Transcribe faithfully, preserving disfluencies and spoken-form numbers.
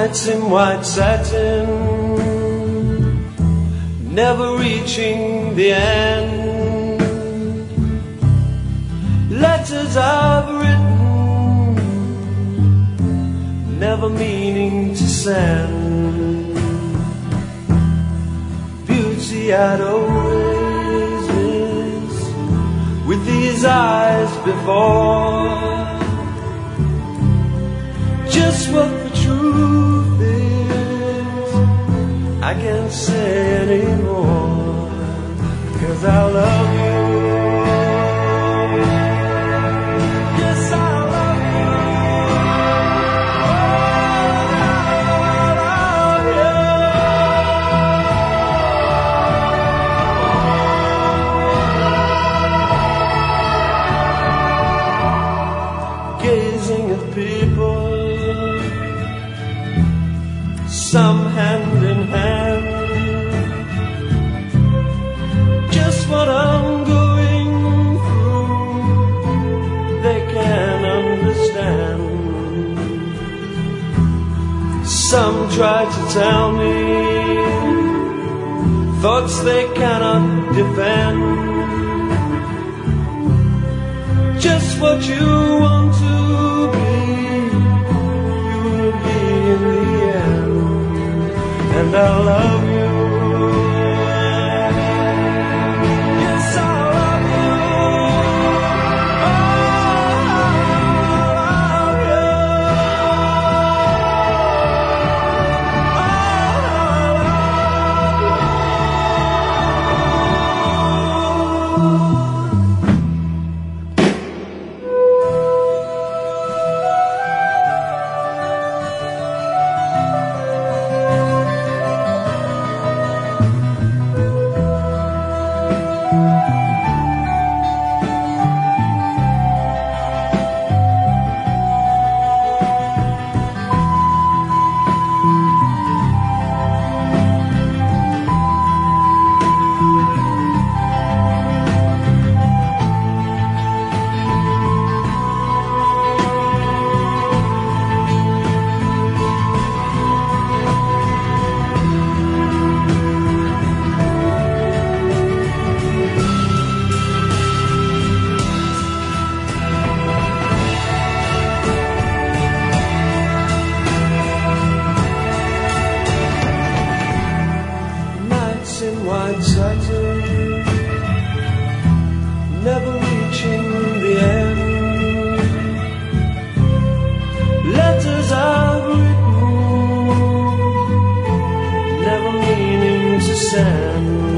Nights in white satin, never reaching the end. Letters I've written, never meaning to send. Beauty I'd always miss with these eyes before. Just what the truth is, I can't say anymore, 'cause I love you. Yes, I love you. Oh, I love you. Gazing at people, some hand in hand, just what I'm going through, they can understand. Some try to tell me thoughts they cannot defend. Just what you want to be, you will be in the end. And I love you. Yes, I love you. Oh, I love you. White satin, never reaching the end. Letters I've written, never meaning to send.